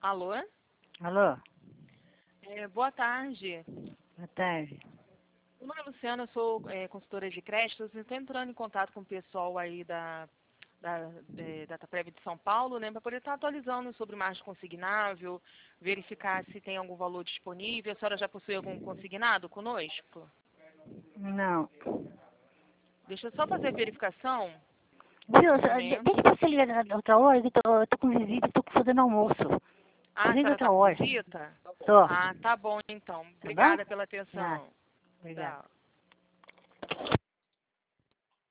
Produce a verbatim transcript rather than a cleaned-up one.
Alô? Alô? É, boa tarde. Boa tarde. Meu nome é Luciana, eu sou é, consultora de créditos e estou entrando em contato com o pessoal aí da, da é, Dataprev de São Paulo, né, para poder estar atualizando sobre margem consignável, verificar se tem algum valor disponível. A senhora já possui algum consignado conosco? Não. Deixa eu só fazer a verificação. Viu, Um só- de- momento. deixa você ligar na outra hora, que eu tô, eu tô com visita, tô fazendo almoço. Ah, a Liga senhora está outra com hora. visita? Tô. Ah, tá bom então. Tá bom? Obrigada pela Ah, atenção. obrigada. Tchau.